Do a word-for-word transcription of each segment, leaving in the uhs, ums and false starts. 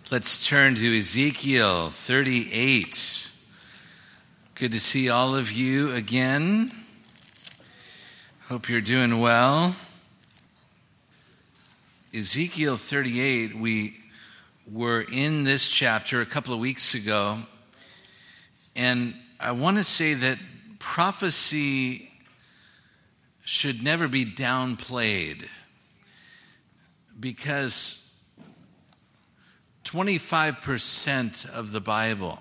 Let's turn to Ezekiel thirty-eight. Good to see all of you again. Hope you're doing well. Ezekiel thirty-eight, we were in this chapter a couple of weeks ago, and I want to say that prophecy should never be downplayed, because twenty-five percent of the Bible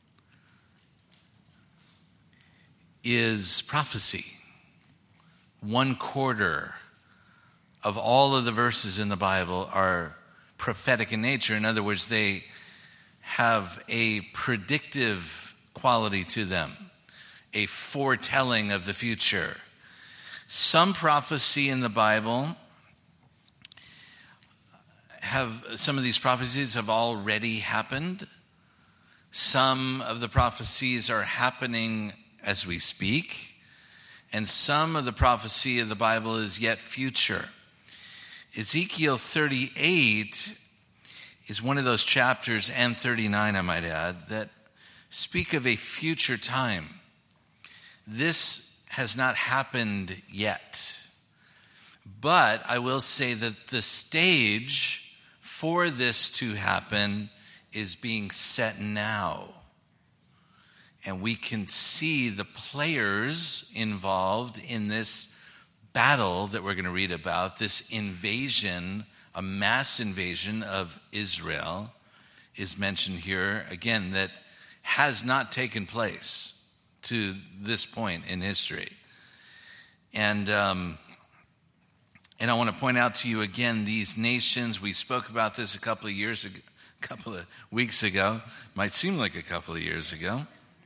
is prophecy. One quarter of all of the verses in the Bible are prophetic in nature. In other words, they have a predictive quality to them, a foretelling of the future. Some prophecy in the Bible have, some of these prophecies have already happened. Some of the prophecies are happening as we speak. And some of the prophecy of the Bible is yet future. Ezekiel thirty-eight is one of those chapters, and thirty-nine I might add, that speak of a future time. This has not happened yet. But I will say that the stage for this to happen is being set now. And we can see the players involved in this battle that we're going to read about, this invasion, a mass invasion of Israel, is mentioned here, again, that has not taken place to this point in history. And um, and I want to point out to you again, these nations, we spoke about this a couple of years ago, a couple of weeks ago, might seem like a couple of years ago.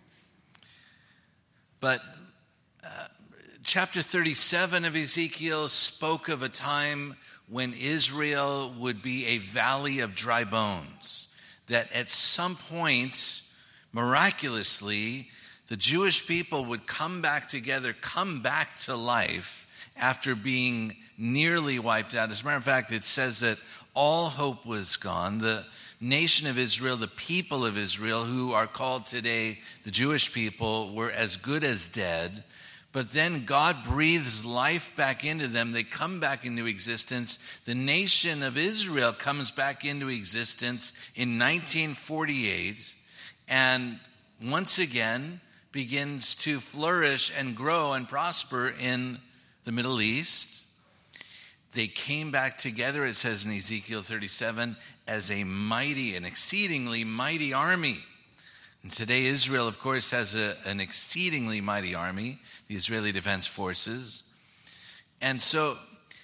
But uh, chapter thirty-seven of Ezekiel spoke of a time when Israel would be a valley of dry bones, that at some point, miraculously, the Jewish people would come back together, come back to life after being nearly wiped out. As a matter of fact, it says that all hope was gone. The nation of Israel, the people of Israel, who are called today the Jewish people, were as good as dead. But then God breathes life back into them. They come back into existence. The nation of Israel comes back into existence in nineteen forty-eight and once again begins to flourish and grow and prosper in the Middle East. They came back together, it says in Ezekiel thirty-seven, as a mighty, an exceedingly mighty army. And today Israel, of course, has a, an exceedingly mighty army, the Israeli Defense Forces. And so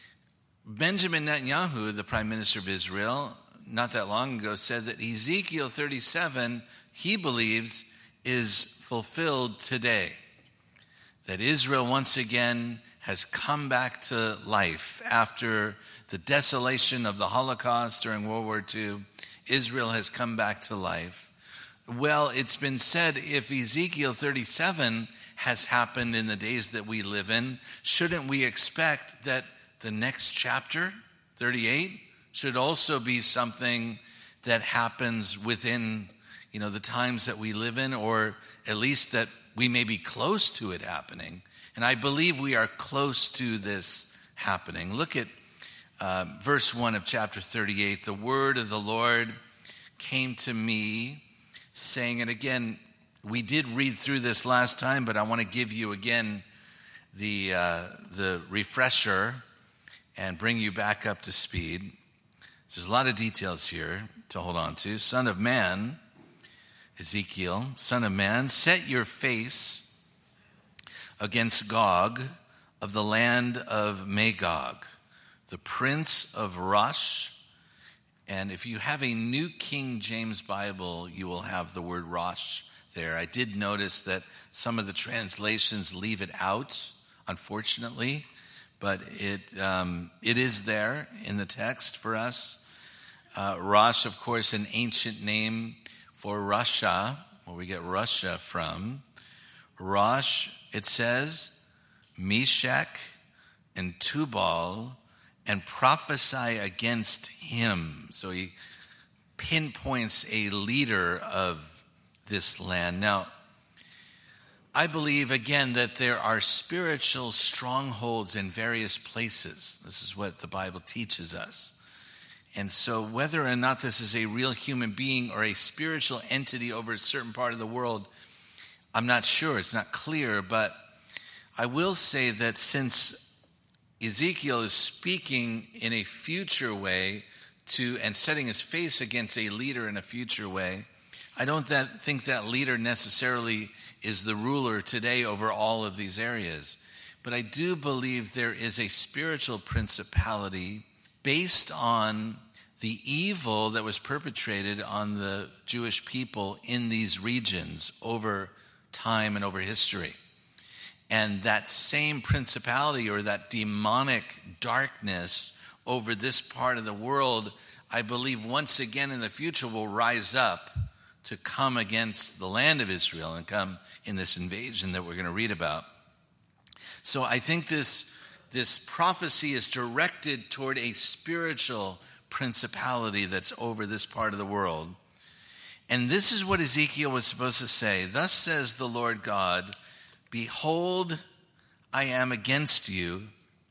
Benjamin Netanyahu, the Prime Minister of Israel, not that long ago, said that Ezekiel thirty-seven, he believes, is fulfilled today. That Israel once again has come back to life after the desolation of the Holocaust during World War Two. Israel has come back to life. Well, it's been said, if Ezekiel thirty-seven has happened in the days that we live in, shouldn't we expect that the next chapter, thirty-eight, should also be something that happens within, you know, the times that we live in, or at least that we may be close to it happening? And I believe we are close to this happening. Look at uh, verse one of chapter thirty-eight. The word of the Lord came to me, saying, and again, we did read through this last time, but I want to give you again the uh, the refresher and bring you back up to speed. There's a lot of details here to hold on to. Son of man, Ezekiel, son of man, set your face against Gog of the land of Magog, the prince of Rosh. And if you have a New King James Bible, you will have the word Rosh there. I did notice that some of the translations leave it out, unfortunately, but it um, it is there in the text for us. Uh, Rosh, of course, an ancient name for Russia, where we get Russia from. Rosh, it says, Meshach and Tubal, and prophesy against him. So he pinpoints a leader of this land. Now, I believe, again, that there are spiritual strongholds in various places. This is what the Bible teaches us. And so whether or not this is a real human being or a spiritual entity over a certain part of the world, I'm not sure. It's not clear. But I will say that since Ezekiel is speaking in a future way to and setting his face against a leader in a future way, I don't that, think that leader necessarily is the ruler today over all of these areas. But I do believe there is a spiritual principality based on the evil that was perpetrated on the Jewish people in these regions over time and over history. And that same principality or that demonic darkness over this part of the world, I believe once again in the future will rise up to come against the land of Israel and come in this invasion that we're going to read about. So I think this, this prophecy is directed toward a spiritual principality that's over this part of the world. And this is what Ezekiel was supposed to say. Thus says the Lord God, behold, I am against you,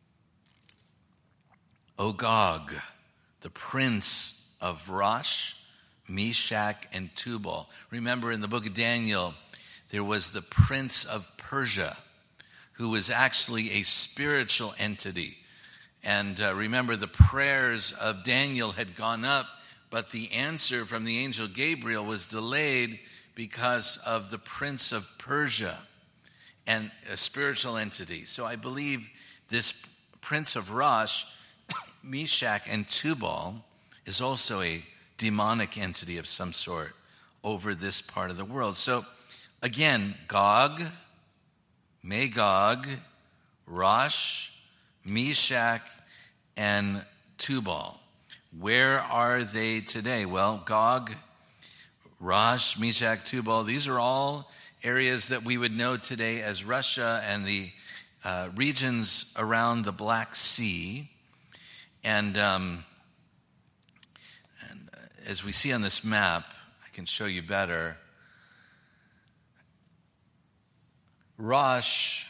O Gog, the prince of Rosh, Meshach, and Tubal. Remember in the book of Daniel, there was the prince of Persia, who was actually a spiritual entity. And uh, remember, the prayers of Daniel had gone up, but the answer from the angel Gabriel was delayed because of the prince of Persia and a spiritual entity. So I believe this prince of Rosh, Meshach, and Tubal is also a demonic entity of some sort over this part of the world. So again, Gog, Magog, Rosh, Meshach, and Tubal. Where are they today? Well, Gog, Rosh, Meshach, Tubal, these are all areas that we would know today as Russia and the uh, regions around the Black Sea. And, um, and as we see on this map, I can show you better. Rosh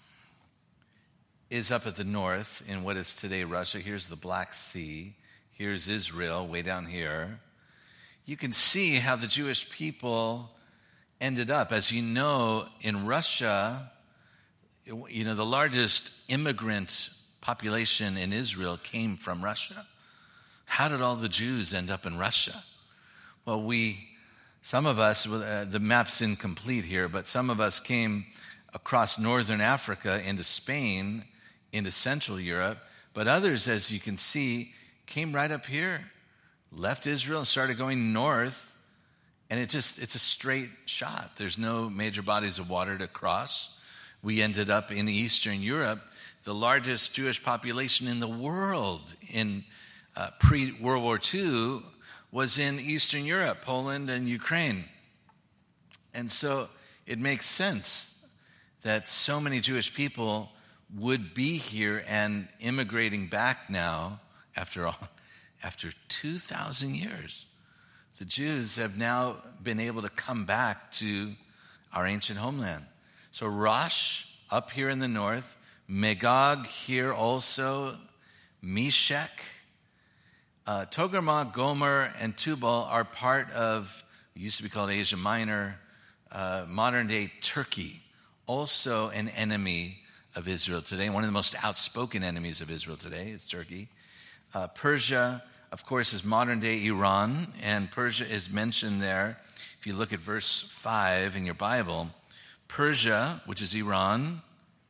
is up at the north in what is today Russia. Here's the Black Sea. Here's Israel way down here. You can see how the Jewish people ended up. As you know, in Russia, you know, the largest immigrant population in Israel came from Russia. How did all the Jews end up in Russia? Well, we, some of us, uh, the map's incomplete here, but some of us came across northern Africa into Spain, into Central Europe, but others, as you can see, came right up here, left Israel and started going north, and it just, it's a straight shot. There's no major bodies of water to cross. We ended up in Eastern Europe, the largest Jewish population in the world in uh, pre-World War Two was in Eastern Europe, Poland and Ukraine. And so it makes sense that so many Jewish people would be here and immigrating back now after all, after two thousand years. The Jews have now been able to come back to our ancient homeland. So Rosh up here in the north, Magog here also, Meshach, uh, Togarmah, Gomer, and Tubal are part of what used to be called Asia Minor, uh, modern-day Turkey, also an enemy of Israel today. One of the most outspoken enemies of Israel today is Turkey. Uh, Persia, of course, is modern-day Iran, and Persia is mentioned there. If you look at verse five in your Bible, Persia, which is Iran,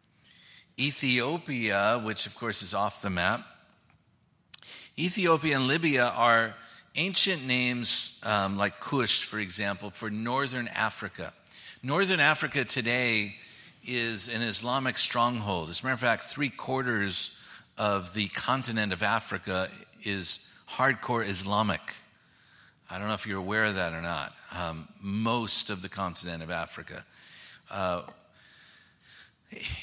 Ethiopia, which of course is off the map. Ethiopia and Libya are ancient names um, like Cush, for example, for northern Africa. Northern Africa today is an Islamic stronghold. As a matter of fact, three quarters of the continent of Africa is hardcore Islamic. I don't know if you're aware of that or not. Um, most of the continent of Africa. Uh,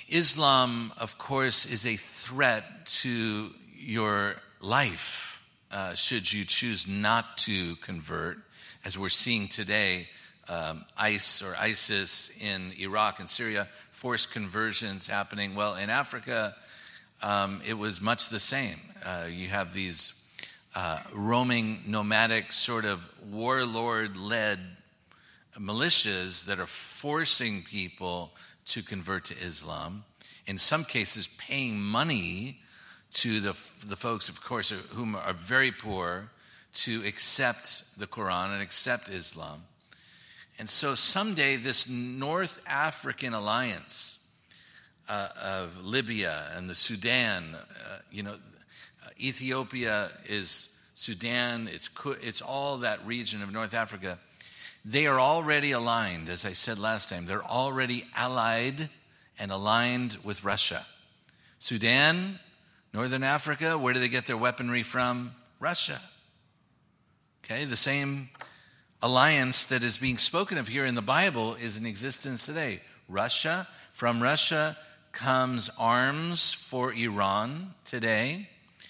Islam, of course, is a threat to your life. uh, should you choose not to convert, as we're seeing today, um, ICE or ISIS in Iraq and Syria, forced conversions happening. Well, in Africa, um, it was much the same. Uh, you have these uh, roaming, nomadic, sort of warlord-led militias that are forcing people to convert to Islam. In some cases, paying money to the the folks, of course, whom are very poor, to accept the Quran and accept Islam. And so someday this North African alliance uh, of Libya and the Sudan, uh, you know, Ethiopia is Sudan, it's it's all that region of North Africa. They are already aligned, as I said last time. They're already allied and aligned with Russia. Sudan, Northern Africa, where do they get their weaponry from? Russia. Okay, the same alliance that is being spoken of here in the Bible is in existence today. Russia, from Russia comes arms for Iran today.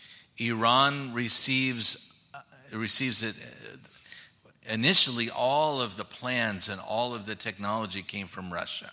Iran receives uh, receives it. Uh, initially, all of the plans and all of the technology came from Russia.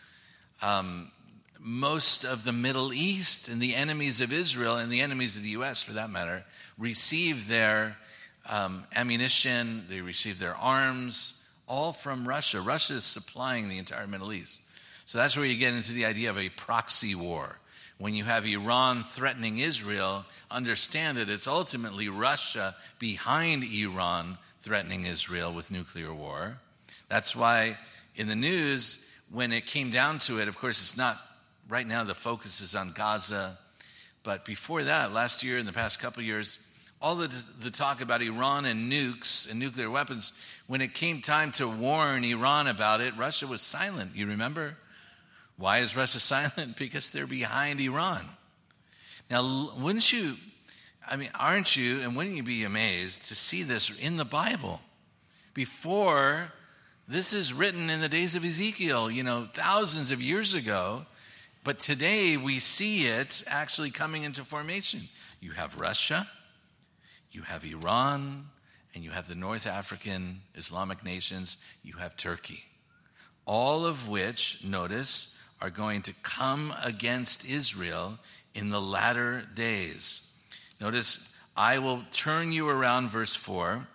Um, most of the Middle East and the enemies of Israel and the enemies of the U S, for that matter, receive their um, ammunition, they receive their arms, all from Russia. Russia is supplying the entire Middle East. So that's where you get into the idea of a proxy war. When you have Iran threatening Israel, understand that it's ultimately Russia behind Iran threatening Israel with nuclear war. That's why in the news, when it came down to it, of course, it's not, right now the focus is on Gaza. But before that, last year and the past couple of years, all the, the talk about Iran and nukes and nuclear weapons, when it came time to warn Iran about it, Russia was silent. You remember? Why is Russia silent? Because they're behind Iran. Now, wouldn't you, I mean, aren't you, and wouldn't you be amazed to see this in the Bible? Before, this is written in the days of Ezekiel, you know, thousands of years ago. But today we see it actually coming into formation. You have Russia, you have Iran, and you have the North African Islamic nations, you have Turkey. All of which, notice, are going to come against Israel in the latter days. Notice, I will turn you around, verse four,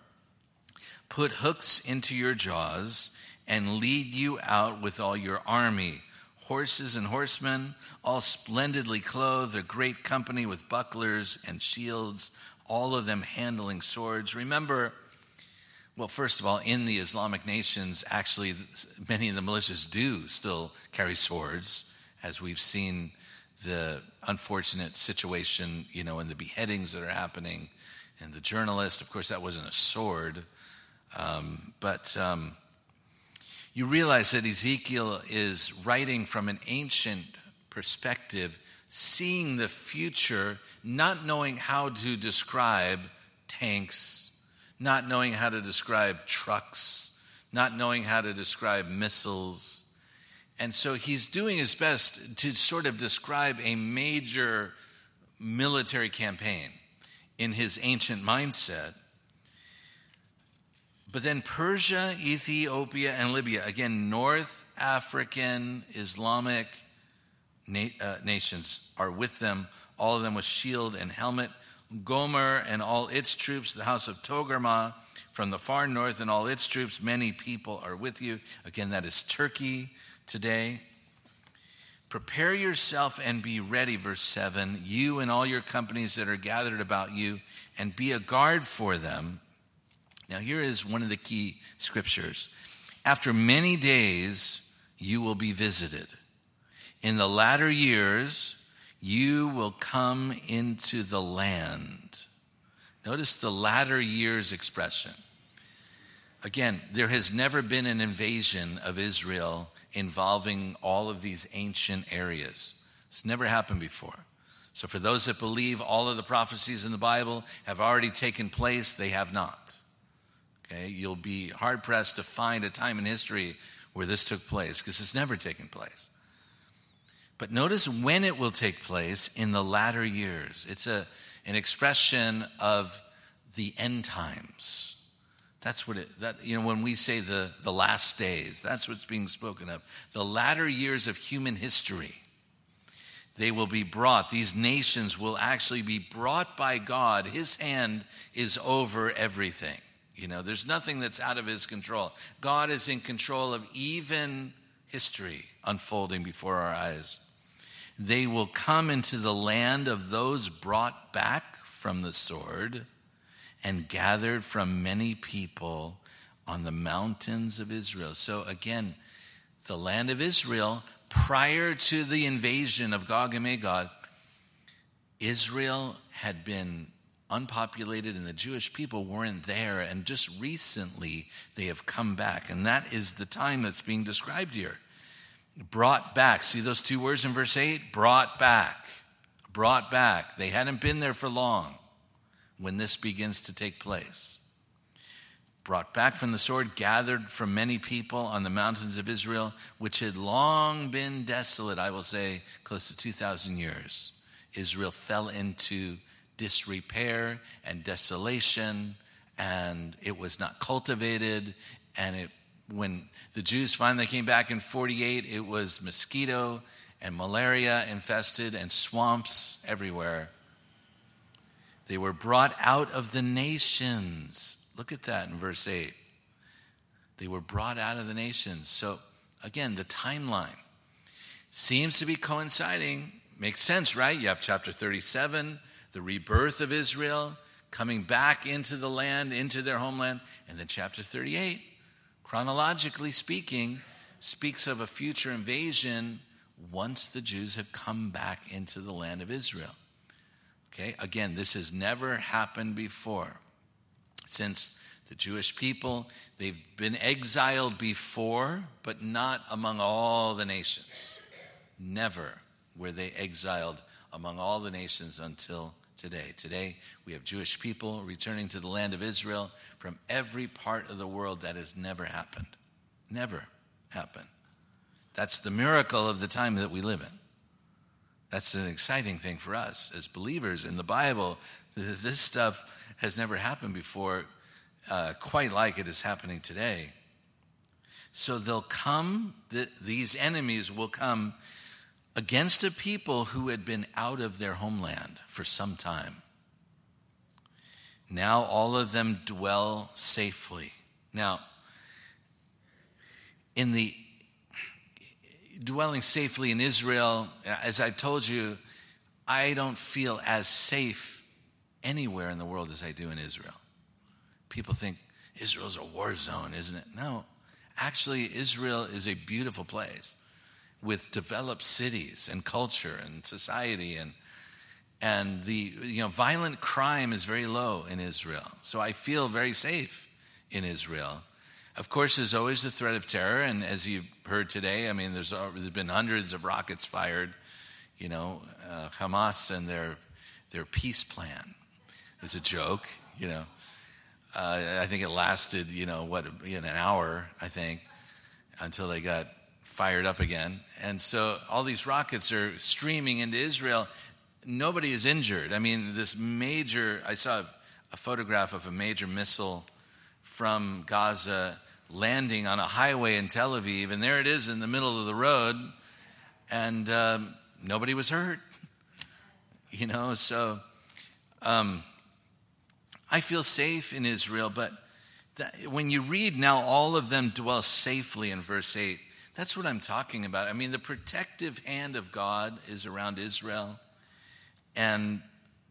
put hooks into your jaws and lead you out with all your army, horses and horsemen, all splendidly clothed, a great company with bucklers and shields, all of them handling swords. Remember, well, first of all, in the Islamic nations, actually, many of the militias do still carry swords, as we've seen the unfortunate situation, you know, in the beheadings that are happening, and the journalist. Of course, that wasn't a sword, um, but um, you realize that Ezekiel is writing from an ancient perspective, seeing the future, not knowing how to describe tanks, not knowing how to describe trucks, not knowing how to describe missiles. And so he's doing his best to sort of describe a major military campaign in his ancient mindset. But then Persia, Ethiopia, and Libya, again, North African Islamic na- uh, nations are with them, all of them with shield and helmet. Gomer and all its troops, the house of Togarmah from the far north and all its troops, many people are with you. Again, that is Turkey today. Prepare yourself and be ready, verse seven, you and all your companies that are gathered about you, and be a guard for them. Now, here is one of the key scriptures. After many days, you will be visited. In the latter years, you will come into the land. Notice the latter years expression. Again, there has never been an invasion of Israel involving all of these ancient areas. It's never happened before. So for those that believe all of the prophecies in the Bible have already taken place, they have not. Okay, you'll be hard-pressed to find a time in history where this took place, because it's never taken place. But notice when it will take place, in the latter years. It's a an expression of the end times. That's what it, that, you know, when we say the, the last days, that's what's being spoken of. The latter years of human history. They will be brought, these nations will actually be brought by God. His hand is over everything. You know, there's nothing that's out of his control. God is in control of even history unfolding before our eyes. They will come into the land of those brought back from the sword and gathered from many people on the mountains of Israel. So again, the land of Israel, prior to the invasion of Gog and Magog, Israel had been unpopulated and the Jewish people weren't there. And just recently they have come back. And that is the time that's being described here. Brought back. See those two words in verse eight? Brought back. Brought back. They hadn't been there for long when this begins to take place. Brought back from the sword, gathered from many people on the mountains of Israel, which had long been desolate, I will say, close to two thousand years. Israel fell into disrepair and desolation, and it was not cultivated, and it when the Jews finally came back in forty-eight, it was mosquito and malaria infested and swamps everywhere. They were brought out of the nations. Look at that in verse eight. They were brought out of the nations. So again, the timeline seems to be coinciding. Makes sense, right? You have chapter thirty-seven, the rebirth of Israel, coming back into the land, into their homeland. And then chapter thirty-eight, chronologically speaking, speaks of a future invasion once the Jews have come back into the land of Israel. Okay, again, this has never happened before. Since the Jewish people, they've been exiled before, but not among all the nations. Never were they exiled among all the nations until today. Today, we have Jewish people returning to the land of Israel from every part of the world. That has never happened. Never happened. That's the miracle of the time that we live in. That's an exciting thing for us as believers in the Bible. This stuff has never happened before, uh, quite like it is happening today. So they'll come, the, these enemies will come against a people who had been out of their homeland for some time. Now all of them dwell safely. Now, in the dwelling safely in Israel, as I told you, I don't feel as safe anywhere in the world as I do in Israel. People think Israel's a war zone, isn't it? No, actually Israel is a beautiful place with developed cities and culture and society, and and the you know violent crime is very low in Israel. So I feel very safe in Israel. Of course, there's always the threat of terror, and as you've heard today, I mean, there's, there's been hundreds of rockets fired. You know, uh, Hamas and their their peace plan is a joke. You know, uh, I think it lasted, you know, what, an hour, I think, until they got fired up again. And so all these rockets are streaming into Israel. Nobody is injured. I mean, this major, I saw a photograph of a major missile from Gaza landing on a highway in Tel Aviv, and there it is in the middle of the road, and um, nobody was hurt. You know, so um, I feel safe in Israel, but that, when you read now all of them dwell safely in verse eight, that's what I'm talking about. I mean, the protective hand of God is around Israel, and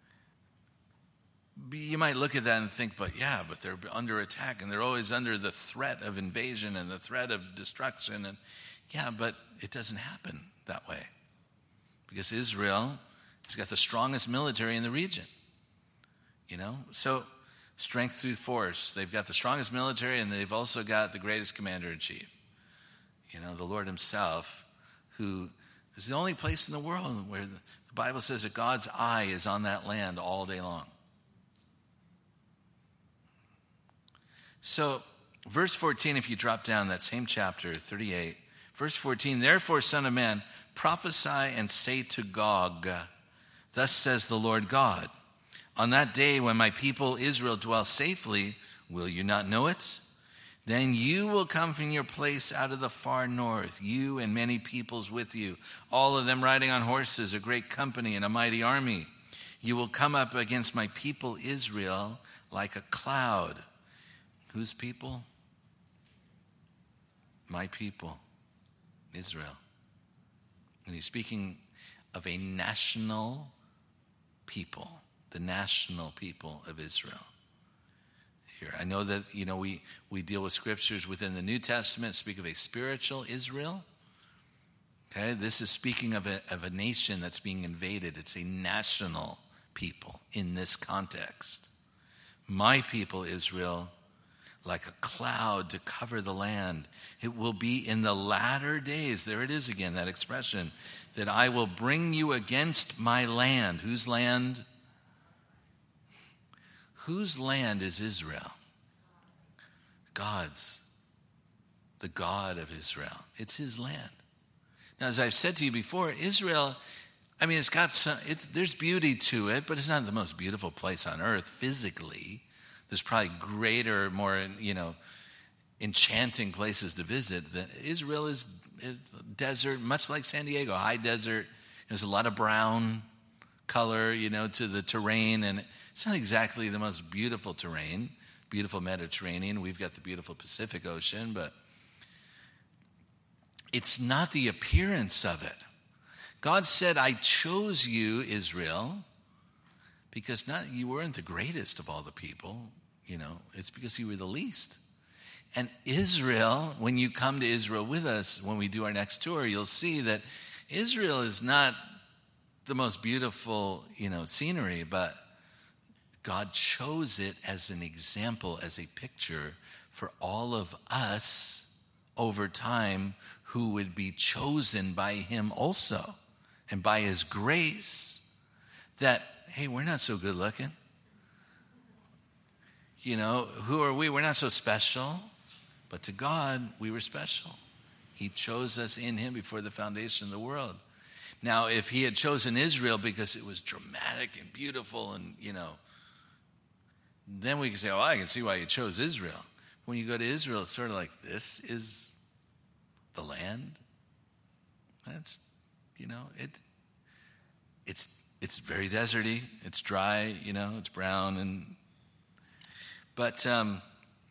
you might look at that and think, but yeah, but they're under attack and they're always under the threat of invasion and the threat of destruction. And yeah, but it doesn't happen that way because Israel has got the strongest military in the region. You know, so strength through force. They've got the strongest military and they've also got the greatest commander in chief. You know, the Lord himself, who is the only place in the world where the Bible says that God's eye is on that land all day long. So, verse fourteen, if you drop down that same chapter, thirty-eight, verse fourteen, therefore, son of man, prophesy and say to Gog, thus says the Lord God, On that day when my people Israel dwell safely, will you not know it? Then you will come from your place out of the far north, you and many peoples with you, all of them riding on horses, a great company and a mighty army. You will come up against my people Israel like a cloud. Whose people? My people, Israel. And he's speaking of a national people, the national people of Israel. Here, I know that, you know, we, we deal with scriptures within the New Testament, speak of a spiritual Israel. Okay, this is speaking of a, of a nation that's being invaded. It's a national people in this context. My people, Israel, like a cloud to cover the land. It will be in the latter days, there it is again, that expression, that I will bring you against my land. Whose land? Whose land is Israel? God's. The God of Israel. It's his land. Now, as I've said to you before, Israel, I mean, it's got some, it's, there's beauty to it, but it's not the most beautiful place on earth physically. There's probably greater, more, you know, enchanting places to visit. Than Israel is, is desert, much like San Diego, high desert. There's a lot of brown color, you know, to the terrain, and it's not exactly the most beautiful terrain. Beautiful Mediterranean. We've got the beautiful Pacific Ocean, but it's not the appearance of it. God said, I chose you, Israel, because not you weren't the greatest of all the people. You know, it's because you were the least. And Israel, when you come to Israel with us, when we do our next tour, you'll see that Israel is not the most beautiful, you know, scenery, but God chose it as an example, as a picture for all of us over time who would be chosen by him also and by his grace that, hey, we're not so good looking. You know, who are we? We're not so special, but to God, we were special. He chose us in him before the foundation of the world. Now, if he had chosen Israel because it was dramatic and beautiful and, you know, then we can say, oh, I can see why you chose Israel. When you go to Israel, it's sort of like, this is the land. That's, you know, it. It's it's very deserty. It's dry, you know, it's brown. and But, um,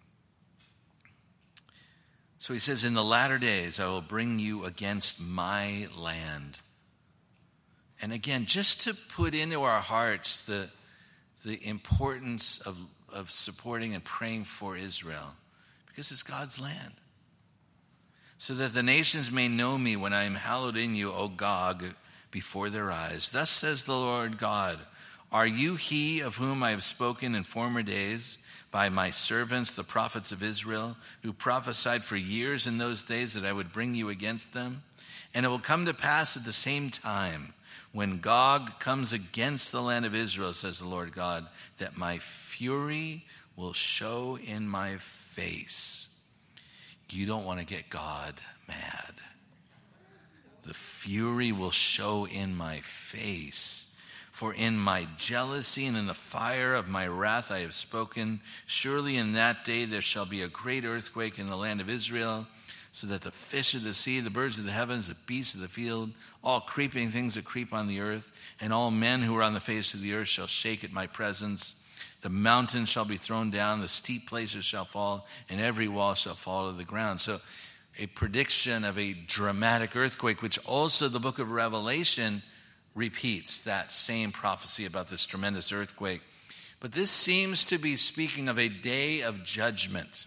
so he says, in the latter days, I will bring you against my land. And again, just to put into our hearts the the importance of, of supporting and praying for Israel, because it's God's land. So that the nations may know me when I am hallowed in you, O Gog, before their eyes. Thus says the Lord God, are you he of whom I have spoken in former days by my servants, the prophets of Israel, who prophesied for years in those days that I would bring you against them? And it will come to pass at the same time, when Gog comes against the land of Israel, says the Lord God, that my fury will show in my face. You don't want to get God mad. The fury will show in my face. For in my jealousy and in the fire of my wrath I have spoken. Surely in that day there shall be a great earthquake in the land of Israel, so that the fish of the sea, the birds of the heavens, the beasts of the field, all creeping things that creep on the earth, and all men who are on the face of the earth shall shake at my presence. The mountains shall be thrown down, the steep places shall fall, and every wall shall fall to the ground. So a prediction of a dramatic earthquake, which also the book of Revelation repeats that same prophecy about this tremendous earthquake. But this seems to be speaking of a day of judgment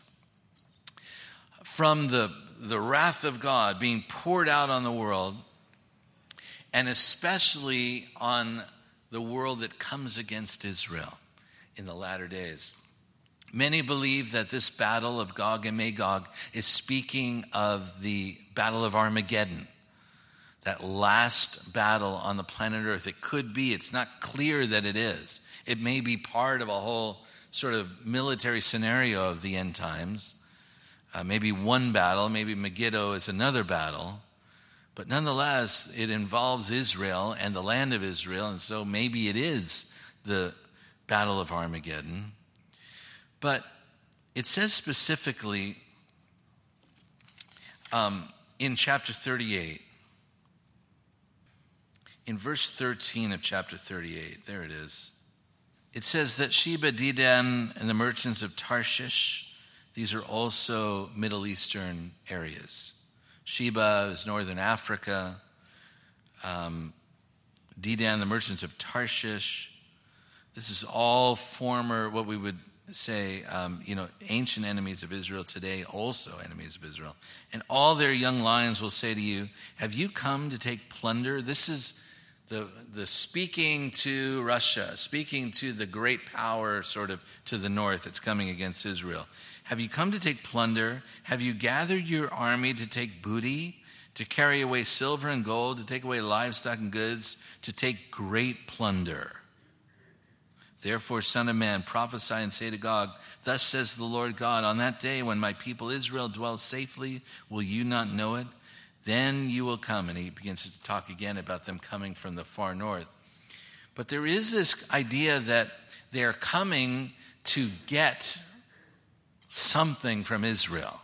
from the, the wrath of God being poured out on the world, and especially on the world that comes against Israel in the latter days. Many believe that this battle of Gog and Magog is speaking of the Battle of Armageddon, that last battle on the planet Earth. It could be, it's not clear that it is. It may be part of a whole sort of military scenario of the end times. Uh, maybe one battle, maybe Megiddo is another battle. But nonetheless, it involves Israel and the land of Israel, and so maybe it is the Battle of Armageddon. But it says specifically um, in chapter thirty-eight, in verse thirteen of chapter thirty-eight, there it is. It says that Sheba, Dedan, and the merchants of Tarshish, these are also Middle Eastern areas. Sheba is northern Africa. Um, Dedan, the merchants of Tarshish. This is all former, what we would say, um, you know, ancient enemies of Israel, today also enemies of Israel. And all their young lions will say to you, have you come to take plunder? This is the the speaking to Russia, speaking to the great power sort of to the north that's coming against Israel. Have you come to take plunder? Have you gathered your army to take booty, to carry away silver and gold, to take away livestock and goods, to take great plunder? Therefore, son of man, prophesy and say to Gog, thus says the Lord God, on that day when my people Israel dwells safely, will you not know it? Then you will come. And he begins to talk again about them coming from the far north. But there is this idea that they're coming to get something from Israel.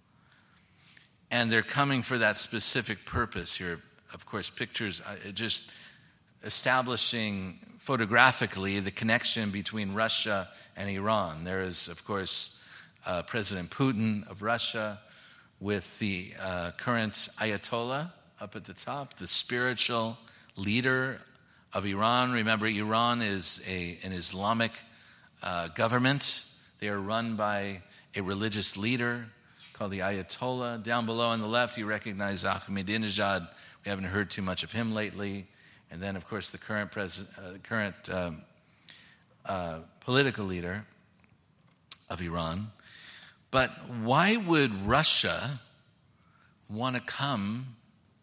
And they're coming for that specific purpose here. Of course, pictures just establishing photographically the connection between Russia and Iran. There is, of course, uh, President Putin of Russia with the uh, current Ayatollah up at the top, the spiritual leader of Iran. Remember, Iran is a, an Islamic uh, government. They are run by a religious leader called the Ayatollah. Down below on the left, you recognize Ahmadinejad. We haven't heard too much of him lately. And then, of course, the current president, uh, current um, uh, political leader of Iran. But why would Russia want to come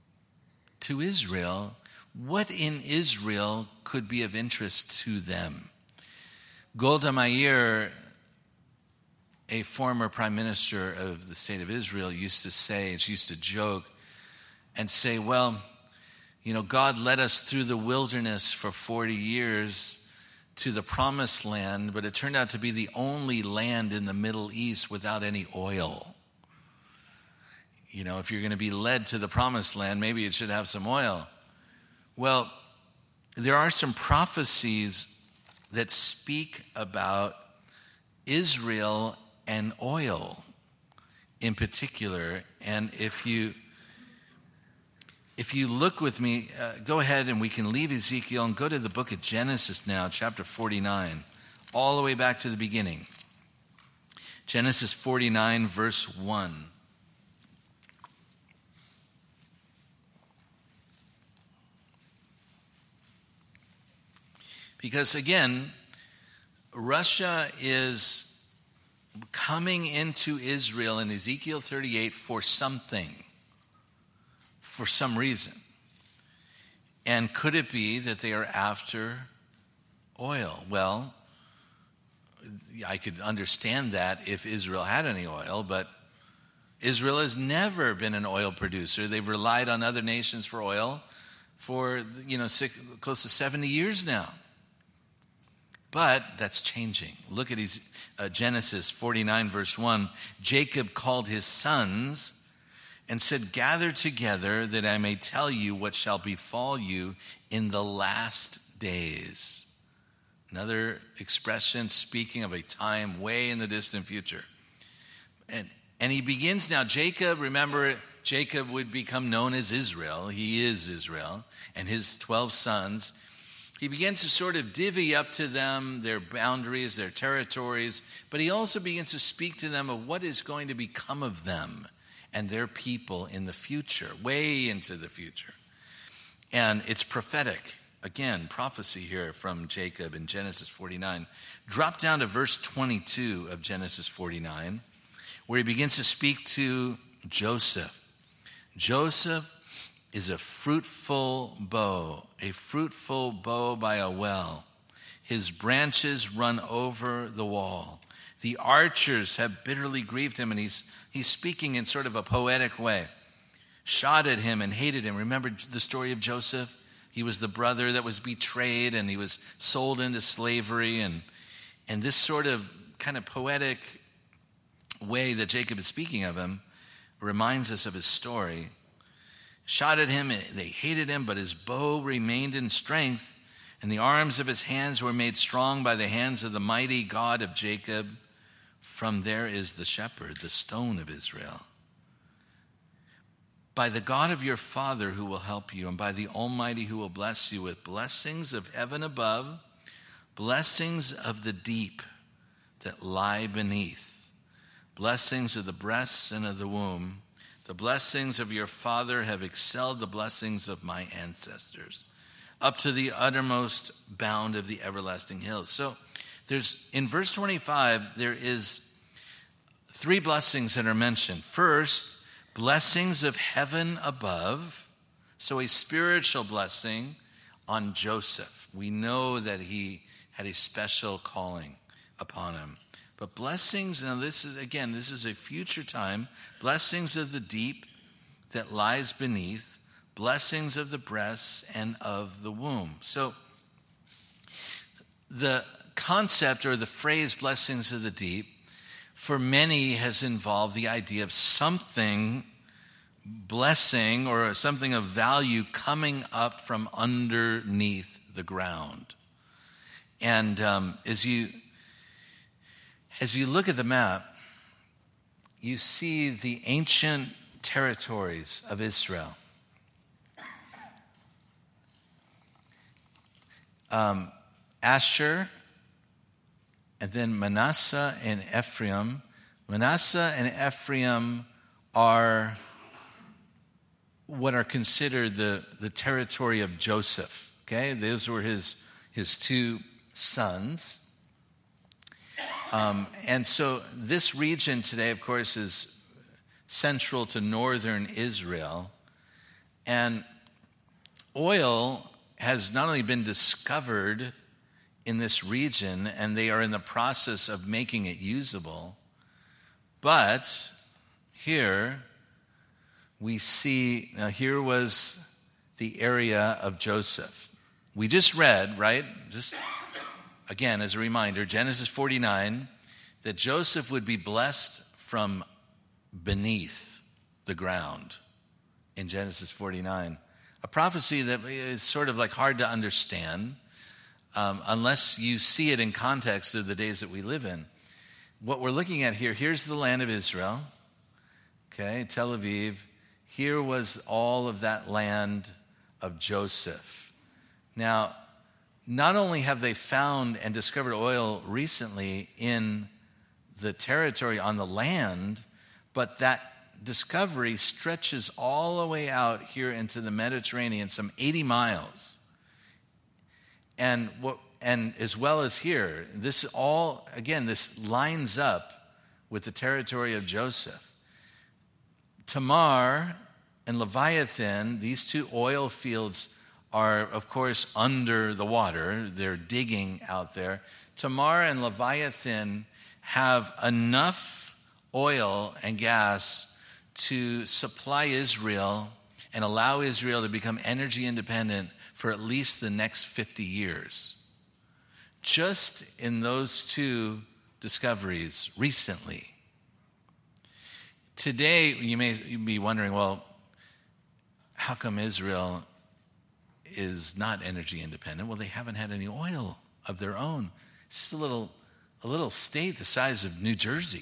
to Israel? What in Israel could be of interest to them? Golda Meir, a former prime minister of the state of Israel, used to say, and she used to joke and say, well, you know, God led us through the wilderness for forty years to the promised land, but it turned out to be the only land in the Middle East without any oil. You know, if you're going to be led to the promised land, maybe it should have some oil. Well, there are some prophecies that speak about Israel and oil in particular. And if you If you look with me, uh, go ahead and we can leave Ezekiel and go to the book of Genesis now, chapter forty-nine, all the way back to the beginning. Genesis forty-nine, verse one. Because again, Russia is coming into Israel in Ezekiel thirty-eight for something. For some reason. And could it be that they are after oil? Well, I could understand that if Israel had any oil, but Israel has never been an oil producer. They've relied on other nations for oil for, you know, six, close to seventy years now. But that's changing. Look at his, uh, Genesis forty-nine, verse one. Jacob called his sons and said, gather together that I may tell you what shall befall you in the last days. Another expression speaking of a time way in the distant future. And, and he begins now, Jacob, remember, Jacob would become known as Israel. He is Israel. And his twelve sons. He begins to sort of divvy up to them their boundaries, their territories. But he also begins to speak to them of what is going to become of them and their people in the future, way into the future. And it's prophetic. Again, prophecy here from Jacob in Genesis forty-nine. Drop down to verse twenty-two of Genesis forty-nine, where he begins to speak to Joseph. Joseph is a fruitful bow, a fruitful bow by a well. His branches run over the wall. The archers have bitterly grieved him, and he's He's speaking in sort of a poetic way. Shot at him and hated him. Remember the story of Joseph? He was the brother that was betrayed and he was sold into slavery. And And this sort of kind of poetic way that Jacob is speaking of him reminds us of his story. Shot at him, they hated him, but his bow remained in strength, and the arms of his hands were made strong by the hands of the mighty God of Jacob. From there is the shepherd, the stone of Israel. By the God of your father who will help you, and by the Almighty who will bless you with blessings of heaven above, blessings of the deep that lie beneath, blessings of the breasts and of the womb. The blessings of your father have excelled the blessings of my ancestors, up to the uttermost bound of the everlasting hills. So there's, in verse twenty-five, there is three blessings that are mentioned. First, blessings of heaven above. So a spiritual blessing on Joseph. We know that he had a special calling upon him. But blessings, now this is, again, this is a future time. Blessings of the deep that lies beneath. Blessings of the breasts and of the womb. So the concept or the phrase blessings of the deep for many has involved the idea of something blessing or something of value coming up from underneath the ground. And um, as you as you look at the map, you see the ancient territories of Israel. Um, Asher, and then Manasseh and Ephraim. Manasseh and Ephraim are what are considered the, the territory of Joseph. Okay, those were his, his two sons. Um, and so this region today, of course, is central to northern Israel. And oil has not only been discovered in this region, and they are in the process of making it usable, but here we see, now here was the area of Joseph. We just read, right, just again as a reminder, Genesis forty-nine, that Joseph would be blessed from beneath the ground in Genesis forty-nine. A prophecy that is sort of like hard to understand um, unless you see it in context of the days that we live in. What we're looking at here, here's the land of Israel, okay, Tel Aviv. Here was all of that land of Joseph. Now, not only have they found and discovered oil recently in the territory on the land, but that discovery stretches all the way out here into the Mediterranean, some eighty miles. And what, and as well as here, this all, again, this lines up with the territory of Joseph. Tamar and Leviathan, these two oil fields are, of course, under the water. They're digging out there. Tamar and Leviathan have enough oil and gas to supply Israel and allow Israel to become energy independent for at least the next fifty years. Just in those two discoveries recently. Today, you may be wondering, well, how come Israel is not energy independent? Well, they haven't had any oil of their own. It's just a little, a little state the size of New Jersey.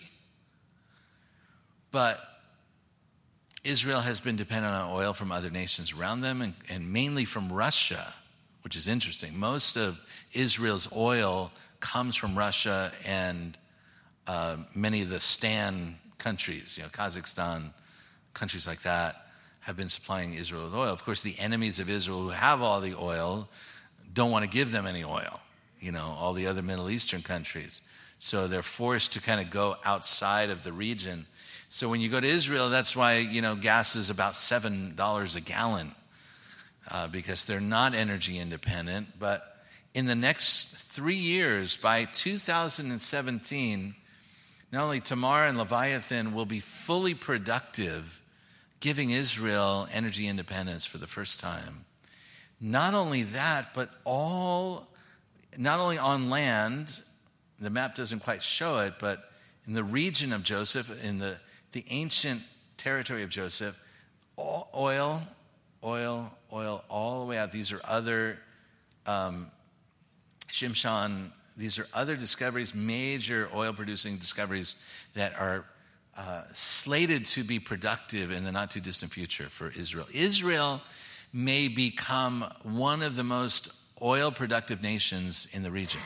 But Israel has been dependent on oil from other nations around them, and, and mainly from Russia, which is interesting. Most of Israel's oil comes from Russia and uh, many of the Stan countries, you know, Kazakhstan, countries like that, have been supplying Israel with oil. Of course, the enemies of Israel who have all the oil don't want to give them any oil, you know, all the other Middle Eastern countries. So they're forced to kind of go outside of the region. So when you go to Israel, that's why, you know, gas is about seven dollars a gallon uh, because they're not energy independent. But in the next three years, by two thousand seventeen, not only Tamar and Leviathan will be fully productive, giving Israel energy independence for the first time. Not only that, but all, not only on land, the map doesn't quite show it, but in the region of Joseph, in the, the ancient territory of Joseph, oil, oil, oil, all the way out. These are other, um, Shimshon, these are other discoveries, major oil-producing discoveries that are uh, slated to be productive in the not-too-distant future for Israel. Israel may become one of the most oil-productive nations in the region.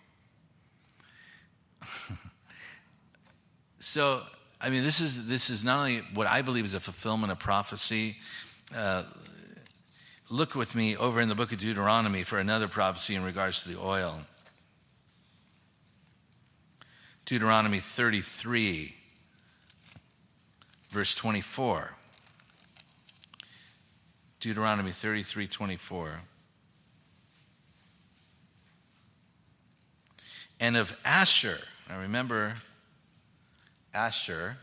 So, I mean, this is this is not only what I believe is a fulfillment of prophecy. Uh, look with me over in the book of Deuteronomy for another prophecy in regards to the oil. Deuteronomy thirty-three, verse twenty-four. Deuteronomy thirty-three, twenty-four. And of Asher, now remember, Asher.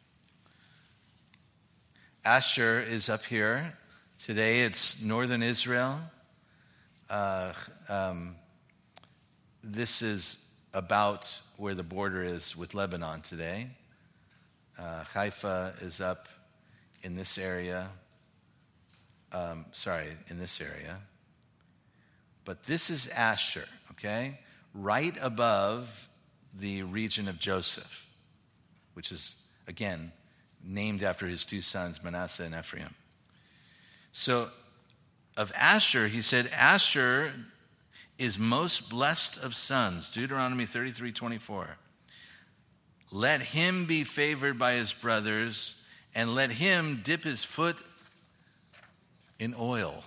Asher is up here. Today it's northern Israel. Uh, um, this is about where the border is with Lebanon today. Uh, Haifa is up in this area. Um, sorry, in this area. But this is Asher, okay? Right above the region of Joseph, which is, again, named after his two sons, Manasseh and Ephraim. So, of Asher, he said, Asher is most blessed of sons. Deuteronomy thirty-three, twenty-four. Let him be favored by his brothers, and let him dip his foot in oil.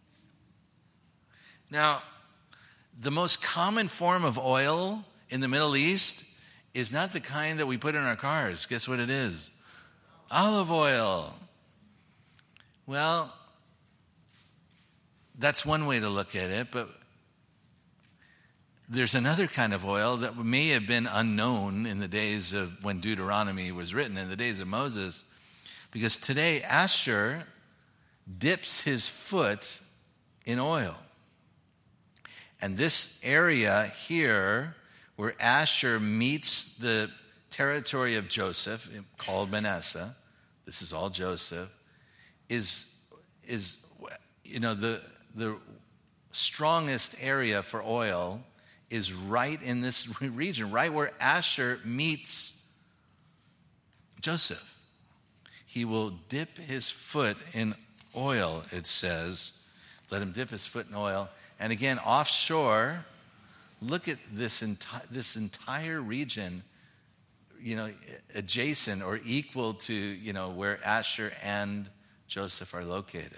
Now, the most common form of oil in the Middle East is not the kind that we put in our cars. Guess what it is? Olive oil. Well, that's one way to look at it, but there's another kind of oil that may have been unknown in the days of when Deuteronomy was written, in the days of Moses, because today Asher dips his foot in oil. And this area here, where Asher meets the territory of Joseph, called Manasseh, this is all Joseph, is, is you know, the, the strongest area for oil is right in this region, right where Asher meets Joseph. He will dip his foot in oil, it says. Let him dip his foot in oil. And again, offshore, look at this, enti- this entire region, you know, adjacent or equal to, you know, where Asher and Joseph are located.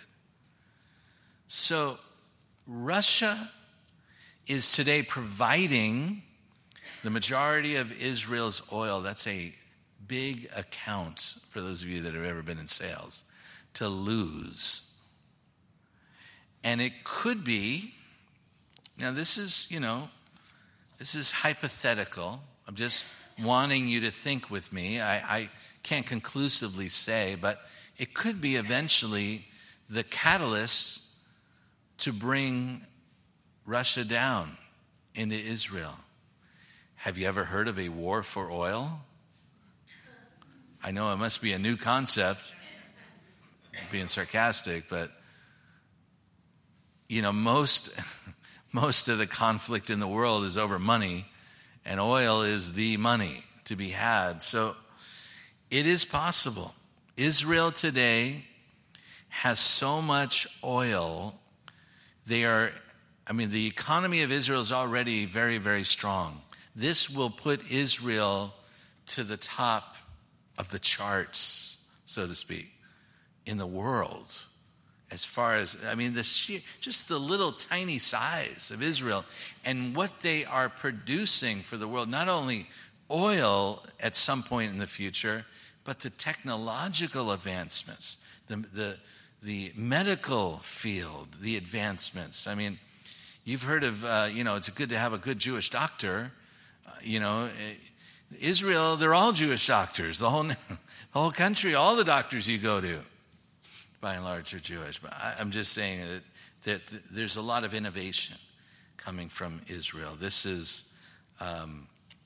So Russia is today providing the majority of Israel's oil. That's a big account for those of you that have ever been in sales, to lose. And it could be, now this is, you know, this is hypothetical. I'm just wanting you to think with me. I, I can't conclusively say, but it could be eventually the catalyst to bring Russia down into Israel. Have you ever heard of a war for oil? I know it must be a new concept, being sarcastic, but you know, most most of the conflict in the world is over money, and oil is the money to be had. So it is possible. Israel today has so much oil. They are, I mean, the economy of Israel is already very, very strong. This will put Israel to the top of the charts, so to speak, in the world. As far as, I mean, the sheer, just the little tiny size of Israel and what they are producing for the world, not only oil at some point in the future, but the technological advancements, the, the, the medical field, the advancements. I mean, you've heard of, uh, you know, it's good to have a good Jewish doctor. Uh, you know, Israel, they're all Jewish doctors. The whole, the whole country, all the doctors you go to, by and large, are Jewish. But I, I'm just saying that, that there's a lot of innovation coming from Israel. This is, um,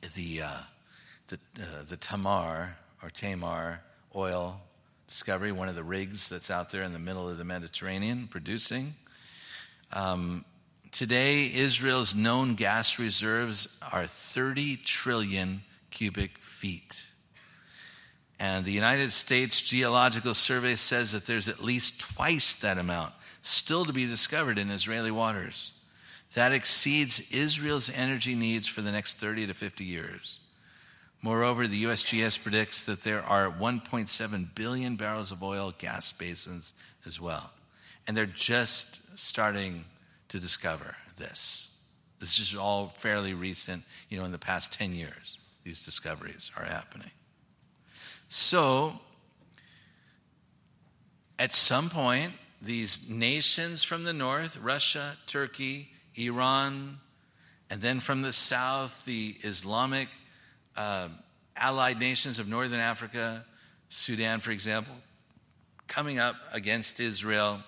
the uh, the uh, the Tamar or Tamar oil discovery, one of the rigs that's out there in the middle of the Mediterranean producing. Um, today, Israel's known gas reserves are thirty trillion cubic feet. And the United States Geological Survey says that there's at least twice that amount still to be discovered in Israeli waters. That exceeds Israel's energy needs for the next thirty to fifty years. Moreover, the U S G S predicts that there are one point seven billion barrels of oil gas basins as well. And they're just starting to discover this. This is all fairly recent, you know, in the past ten years, these discoveries are happening. So, at some point, these nations from the north, Russia, Turkey, Iran, and then from the south, the Islamic uh, allied nations of northern Africa, Sudan, for example, coming up against Israel.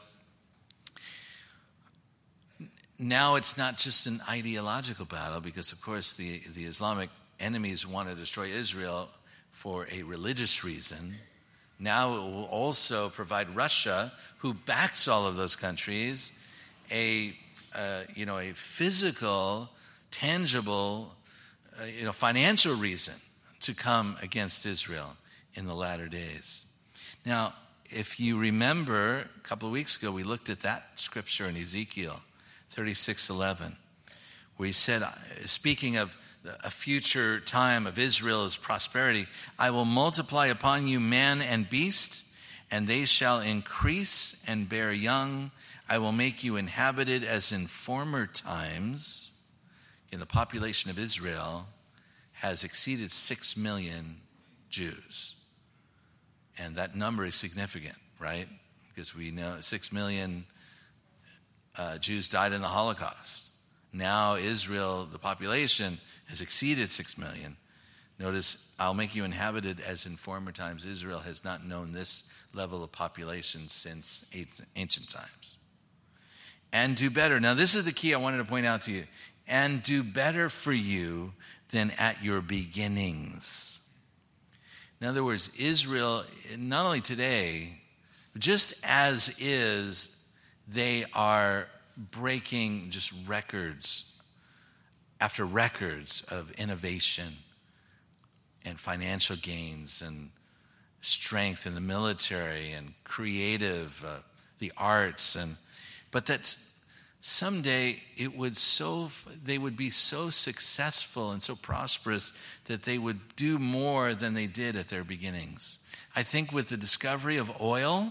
Now it's not just an ideological battle because, of course, the, the Islamic enemies want to destroy Israel for a religious reason. Now it will also provide Russia, who backs all of those countries, a uh, you know a physical, tangible, uh, you know financial reason to come against Israel in the latter days. Now, if you remember, a couple of weeks ago we looked at that scripture in Ezekiel thirty-six eleven, where he said, speaking of a future time of Israel's prosperity, I will multiply upon you man and beast, and they shall increase and bear young. I will make you inhabited as in former times. In the population of Israel has exceeded six million Jews. And that number is significant, right? Because we know six million uh, Jews died in the Holocaust. Now Israel, the population, has exceeded six million. Notice, I'll make you inhabited as in former times. Israel has not known this level of population since ancient times. And do better. Now, this is the key I wanted to point out to you. And do better for you than at your beginnings. In other words, Israel, not only today, just as is, they are breaking just records after records of innovation and financial gains and strength in the military and creative, uh, the arts, and but that someday it would so they would be so successful and so prosperous that they would do more than they did at their beginnings. I think with the discovery of oil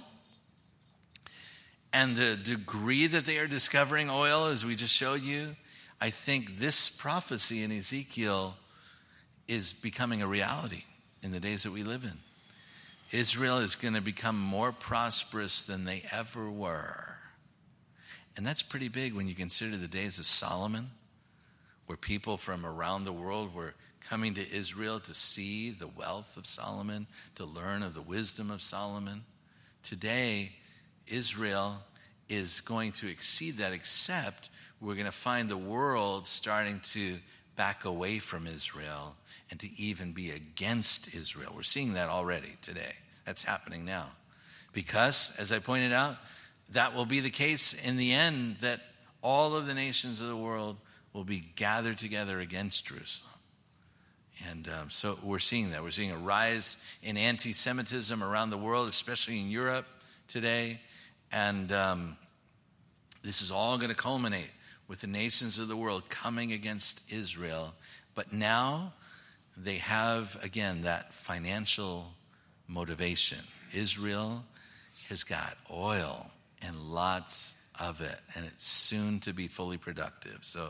and the degree that they are discovering oil, as we just showed you, I think this prophecy in Ezekiel is becoming a reality in the days that we live in. Israel is going to become more prosperous than they ever were. And that's pretty big when you consider the days of Solomon, where people from around the world were coming to Israel to see the wealth of Solomon, to learn of the wisdom of Solomon. Today, Israel is going to exceed that, except we're going to find the world starting to back away from Israel and to even be against Israel. We're seeing that already today. That's happening now. Because, as I pointed out, that will be the case in the end, that all of the nations of the world will be gathered together against Jerusalem. And um, so we're seeing that. We're seeing a rise in anti-Semitism around the world, especially in Europe today. And um, this is all going to culminate with the nations of the world coming against Israel. But now they have, again, that financial motivation. Israel has got oil and lots of it, and it's soon to be fully productive. So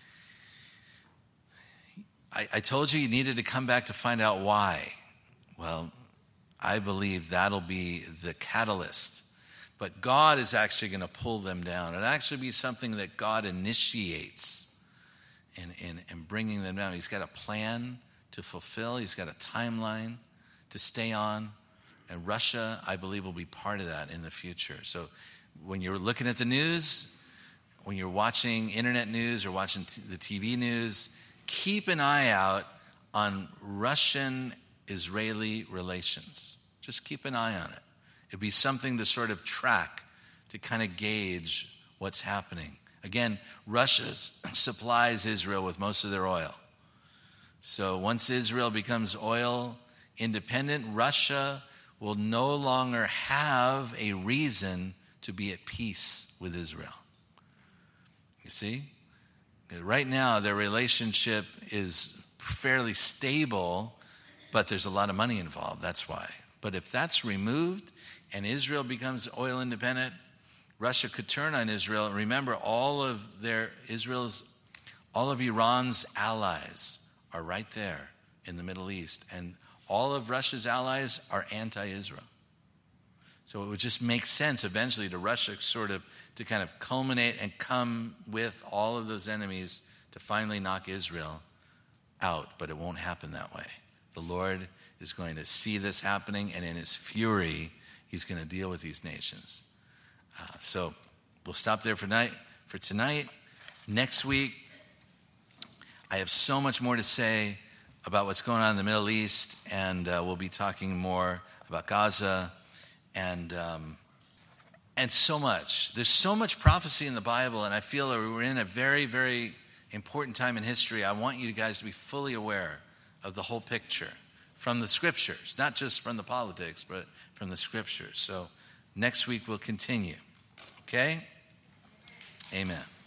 I, I told you you needed to come back to find out why. Well, I believe that'll be the catalyst. But God is actually going to pull them down. It'll actually be something that God initiates in, in, in bringing them down. He's got a plan to fulfill. He's got a timeline to stay on. And Russia, I believe, will be part of that in the future. So when you're looking at the news, when you're watching internet news or watching t- the T V news, keep an eye out on Russian-Israeli relations. Just keep an eye on it. It'd be something to sort of track, to kind of gauge what's happening. Again, Russia supplies Israel with most of their oil. So once Israel becomes oil independent, Russia will no longer have a reason to be at peace with Israel. You see? Right now, their relationship is fairly stable, but there's a lot of money involved. That's why. But if that's removed and Israel becomes oil independent, Russia could turn on Israel. Remember, all of their Israel's, all of Iran's allies are right there in the Middle East, and all of Russia's allies are anti-Israel. So it would just make sense eventually to Russia sort of to kind of culminate and come with all of those enemies to finally knock Israel out, but it won't happen that way. The Lord is going to see this happening, and in his fury, he's going to deal with these nations. Uh, so we'll stop there for night for tonight. Next week, I have so much more to say about what's going on in the Middle East, and uh, we'll be talking more about Gaza and um, and so much. There's so much prophecy in the Bible, and I feel that we're in a very, very important time in history. I want you guys to be fully aware of the whole picture from the scriptures, not just from the politics, but from the scriptures. So next week we'll continue. Okay? Amen.